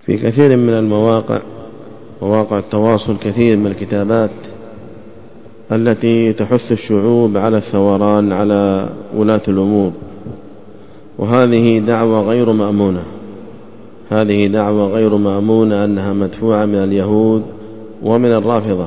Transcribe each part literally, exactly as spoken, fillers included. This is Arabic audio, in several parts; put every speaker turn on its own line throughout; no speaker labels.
في كثير من المواقع، مواقع التواصل، كثير من الكتابات التي تحث الشعوب على الثوران على ولاة الأمور، وهذه دعوة غير مأمونة. هذه دعوة غير مأمونة أنها مدفوعة من اليهود ومن الرافضة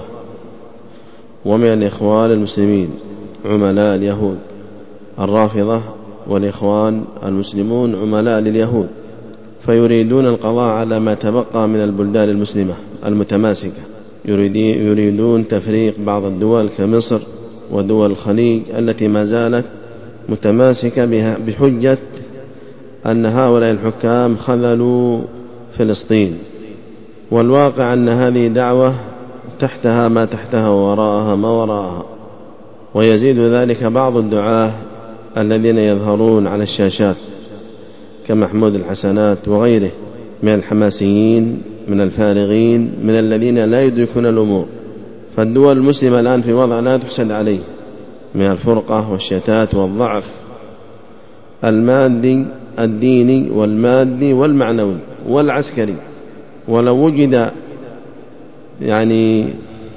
ومن الإخوان المسلمين، عملاء اليهود. الرافضة والإخوان المسلمون عملاء لليهود، فيريدون القضاء على ما تبقى من البلدان المسلمة المتماسكة. يريدون تفريق بعض الدول كمصر ودول الخليج التي ما زالت متماسكة بها بحجة أن هؤلاء الحكام خذلوا فلسطين. والواقع أن هذه دعوة تحتها ما تحتها ووراءها ما وراءها. ويزيد ذلك بعض الدعاة الذين يظهرون على الشاشات كمحمود الحسنات وغيره من الحماسيين، من الفارغين، من الذين لا يدركون الأمور. فالدول المسلمة الآن في وضع لا تحسد عليه من الفرقة والشتات والضعف المادي الديني والمادي والمعنوي والعسكري. ولو وجد يعني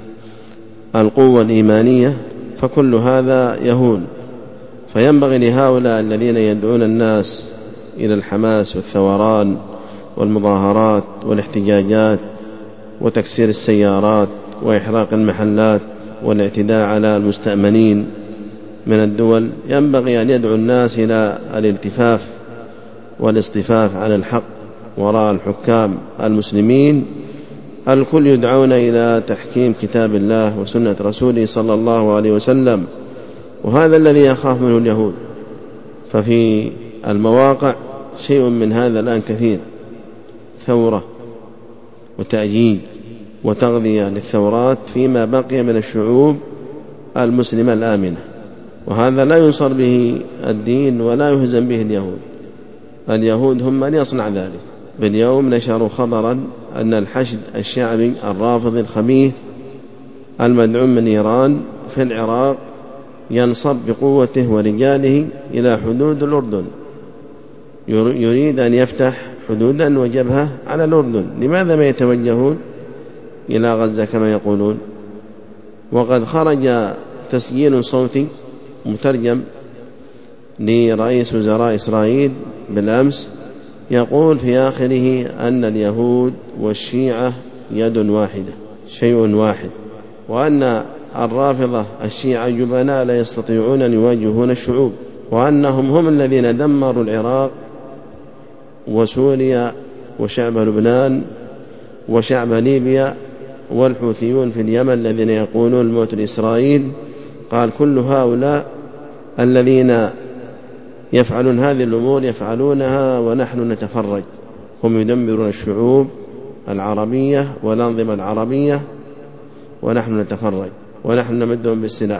القوة الإيمانية فكل هذا يهون. فينبغي لهؤلاء الذين يدعون الناس إلى الحماس والثوران والمظاهرات والاحتجاجات وتكسير السيارات وإحراق المحلات والاعتداء على المستأمنين من الدول، ينبغي أن يدعو الناس إلى الالتفاف والاصطفاف على الحق وراء الحكام المسلمين. الكل يدعون إلى تحكيم كتاب الله وسنة رسوله صلى الله عليه وسلم، وهذا الذي يخاف منه اليهود. ففي المواقع شيء من هذا الآن كثير، ثورة وتأجيج وتغذية للثورات فيما بقي من الشعوب المسلمة الآمنة، وهذا لا ينصر به الدين ولا يهزم به اليهود. اليهود هم من يصنع ذلك. باليوم نشروا خبرا أن الحشد الشعبي الرافضي الخبيث المدعوم من إيران في العراق ينصب بقوته ورجاله إلى حدود الأردن، يريد أن يفتح حدودا وجبهة على الأردن. لماذا ما يتوجهون إلى غزة كما يقولون؟ وقد خرج تسجيل صوتي مترجم لرئيس وزراء إسرائيل بالأمس يقول في آخره أن اليهود والشيعة يد واحدة، شيء واحد، وأن الرافضة الشيعة جبناء لا يستطيعون أن يواجهون الشعوب، وأنهم هم الذين دمروا العراق وسوريا وشعب لبنان وشعب ليبيا، والحوثيون في اليمن الذين يقولون الموت لإسرائيل. قال كل هؤلاء الذين يفعلون هذه الأمور يفعلونها ونحن نتفرج. هم يدمرون الشعوب العربية والأنظمة العربية ونحن نتفرج، ونحن نمدهم بالسلاح،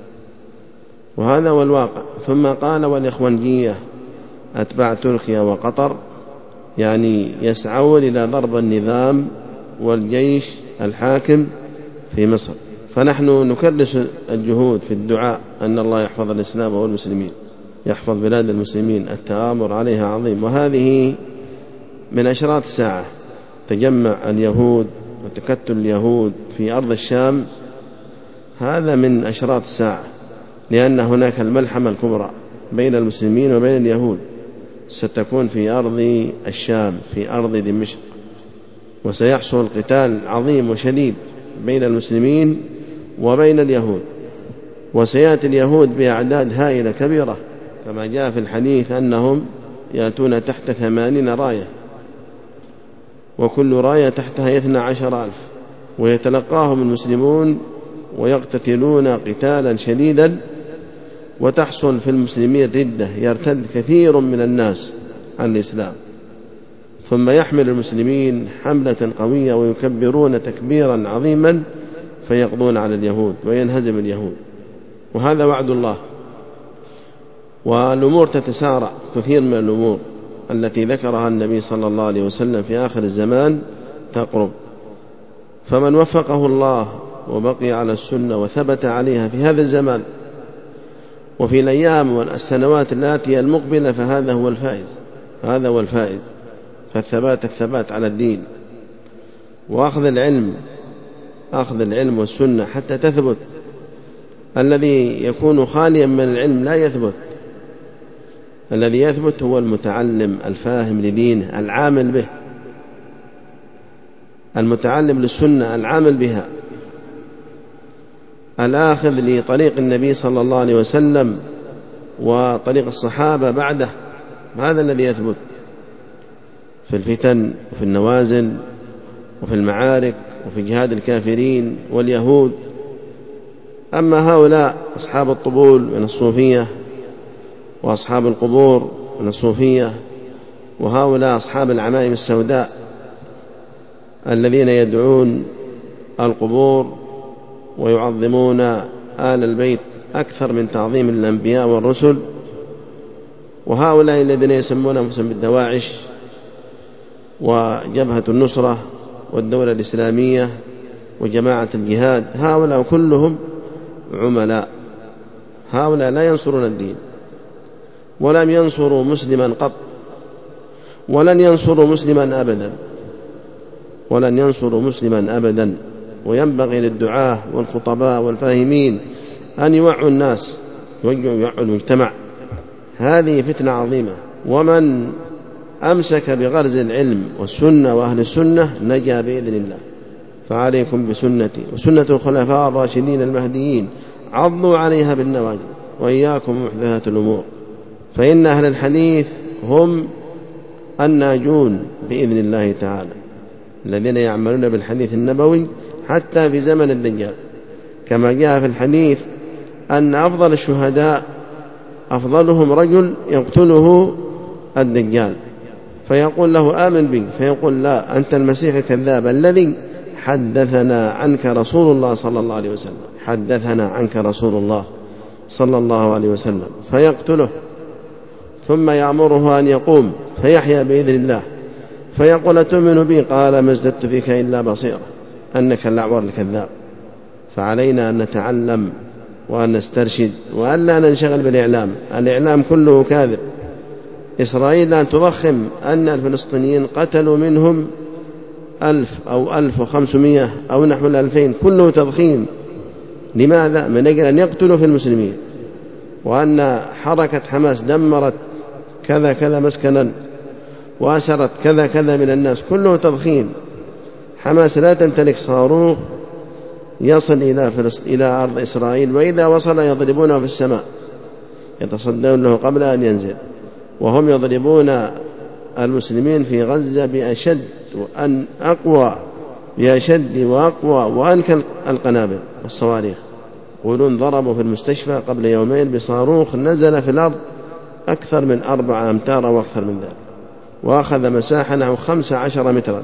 وهذا هو الواقع. ثم قال والإخوانجية أتباع تركيا وقطر يعني يسعون إلى ضرب النظام والجيش الحاكم في مصر. فنحن نكرس الجهود في الدعاء أن الله يحفظ الإسلام والمسلمين، يحفظ بلاد المسلمين، التآمر عليها عظيم. وهذه من أشراط الساعة، تجمع اليهود وتكتل اليهود في أرض الشام، هذا من أشراط الساعة، لأن هناك الملحمة الكبرى بين المسلمين وبين اليهود ستكون في أرض الشام، في أرض دمشق، وسيحصل قتال عظيم وشديد بين المسلمين وبين اليهود. وسيأتي اليهود بأعداد هائلة كبيرة كما جاء في الحديث أنهم يأتون تحت ثمانين راية، وكل راية تحتها اثنا عشر ألف، ويتلقاهم المسلمون ويقتتلون قتالا شديدا، وتحصل في المسلمين ردة، يرتد كثير من الناس عن الإسلام، ثم يحمل المسلمين حملة قوية ويكبرون تكبيرا عظيما فيقضون على اليهود وينهزم اليهود. وهذا وعد الله. والأمور تتسارع، كثير من الأمور التي ذكرها النبي صلى الله عليه وسلم في آخر الزمان تقرب. فمن وفقه الله وبقي على السنة وثبت عليها في هذا الزمان وفي الأيام والسنوات التي المقبلة فهذا هو الفائز، هذا هو الفائز. فالثبات الثبات على الدين وأخذ العلم أخذ العلم والسنة حتى تثبت. الذي يكون خاليا من العلم لا يثبت. الذي يثبت هو المتعلم الفاهم لدينه العامل به، المتعلم للسنة العامل بها، الآخذ لطريق النبي صلى الله عليه وسلم وطريق الصحابة بعده. هذا الذي يثبت في الفتن وفي النوازل وفي المعارك وفي جهاد الكافرين واليهود. أما هؤلاء أصحاب الطبول من الصوفية وأصحاب القبور من الصوفية، وهؤلاء أصحاب العمائم السوداء الذين يدعون القبور ويعظمون آل البيت أكثر من تعظيم الأنبياء والرسل، وهؤلاء الذين يسمون أنفسهم بالدواعش وجبهة النصرة والدولة الإسلامية وجماعة الجهاد، هؤلاء كلهم عملاء. هؤلاء لا ينصرون الدين ولم ينصروا مسلما قط، ولن ينصروا مسلما أبدا، ولن ينصروا مسلما أبدا. وينبغي للدعاة والخطباء والفاهمين أن يوعوا الناس ويوعوا المجتمع. هذه فتنة عظيمة، ومن أمسك بغرز العلم والسنة وأهل السنة نجا بإذن الله. فعليكم بسنتي وسنة الخلفاء الراشدين المهديين، عضوا عليها بالنواجذ، وإياكم محدثات الأمور، فإن أهل الحديث هم الناجون بإذن الله تعالى، الذين يعملون بالحديث النبوي حتى في زمن الدجال. كما جاء في الحديث أن أفضل الشهداء أفضلهم رجل يقتله الدجال، فيقول له آمن بي، فيقول لا، أنت المسيح الكذاب الذي حدثنا عنك رسول الله صلى الله عليه وسلم، حدثنا عنك رسول الله صلى الله عليه وسلم، فيقتله ثم يأمره أن يقوم فيحيا بإذن الله، فيقول تؤمن بي؟ قال ما ازددت فيك إلا بصيرة أنك الأعور الكذاب. فعلينا أن نتعلم وأن نسترشد وأن لا ننشغل بالإعلام. الإعلام كله كاذب. إسرائيل أن تضخم أن الفلسطينيين قتلوا منهم ألف أو ألف وخمسمائة أو نحو الألفين، كله تضخيم. لماذا؟ من أجل أن يقتلوا في المسلمين، وأن حركة حماس دمرت كذا كذا مسكنا وأسرت كذا كذا من الناس، كله تضخيم. حماس لا تمتلك صاروخ يصل إلى, إلى أرض إسرائيل، وإذا وصل يضربونه في السماء، يتصدون له قبل أن ينزل، وهم يضربون المسلمين في غزة بأشد وأن أقوى بأشد وأقوى وأنكى القنابل والصواريخ. يقولون ضربوا في المستشفى قبل يومين بصاروخ نزل في الأرض أكثر من أربعة أمتار أو أكثر من ذلك، وأخذ مساحة نحو خمسة عشر مترا.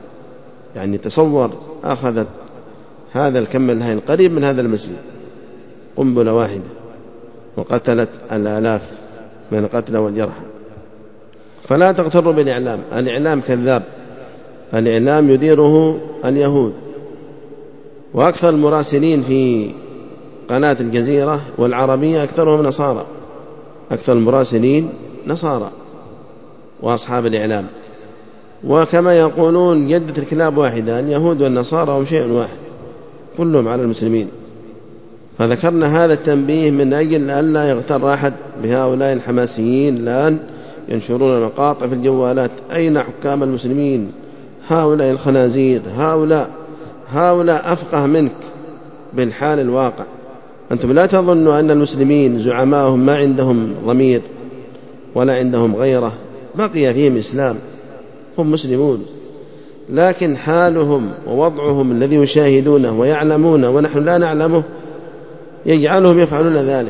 يعني تصور أخذت هذا الكم الهائل قريب من هذا المسجد قنبلة واحدة، وقتلت الآلاف من القتلى والجرحى. فلا تغتروا بالإعلام، الإعلام كذاب، الإعلام يديره اليهود، وأكثر المراسلين في قناة الجزيرة والعربية أكثرهم نصارى، أكثر المراسلين نصارى وأصحاب الإعلام. وكما يقولون جدة الكلاب واحدة، اليهود والنصارى هم شيء واحد، كلهم على المسلمين. فذكرنا هذا التنبيه من أجل أن لا يغتر أحد بهؤلاء الحماسيين الآن ينشرون مقاطع في الجوالات. أين حكام المسلمين؟ هؤلاء الخنازير، هؤلاء هؤلاء أفقه منك بالحال الواقع. أنتم لا تظنوا أن المسلمين زعماءهم ما عندهم ضمير ولا عندهم غيرة، بقي فيهم إسلام، هم مسلمون، لكن حالهم ووضعهم الذي يشاهدونه ويعلمونه ونحن لا نعلمه يجعلهم يفعلون ذلك.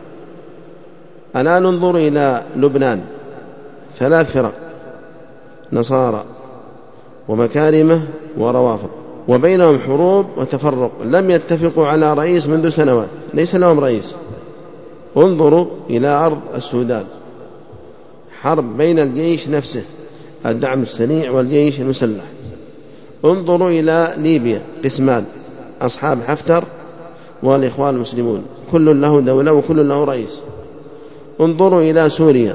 الآن انظر إلى لبنان، ثلاث فرق، نصارى ومكارمة وروافض، وبينهم حروب وتفرق، لم يتفقوا على رئيس منذ سنوات، ليس لهم رئيس. انظروا إلى أرض السودان، حرب بين الجيش نفسه الدعم السريع والجيش المسلح. انظروا إلى ليبيا، قسمان، أصحاب حفتر والإخوان المسلمون، كل له دولة وكل له رئيس. انظروا إلى سوريا،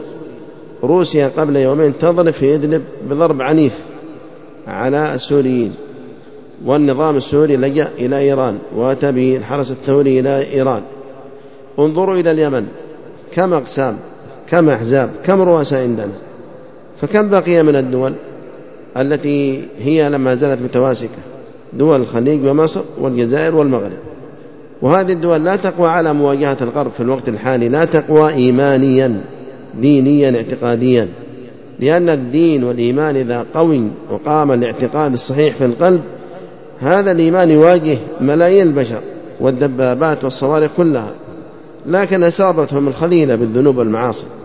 روسيا قبل يومين تضرب في إدلب بضرب عنيف على السوريين، والنظام السوري لجأ إلى إيران، وأتى به الحرس الثوري إلى إيران. انظروا إلى اليمن، كم أقسام، كم أحزاب، كم رؤساء عندنا، فكم بقي من الدول التي هي لما زالت متواسكة، دول الخليج ومصر والجزائر والمغرب. وهذه الدول لا تقوى على مواجهة الغرب في الوقت الحالي، لا تقوى إيمانيا دينيا اعتقاديا، لأن الدين والإيمان إذا قوي وقام الاعتقاد الصحيح في القلب، هذا الإيمان يواجه ملايين البشر والدبابات والصواريخ كلها، لكن أصابتهم الخذيلة بالذنوب والمعاصي.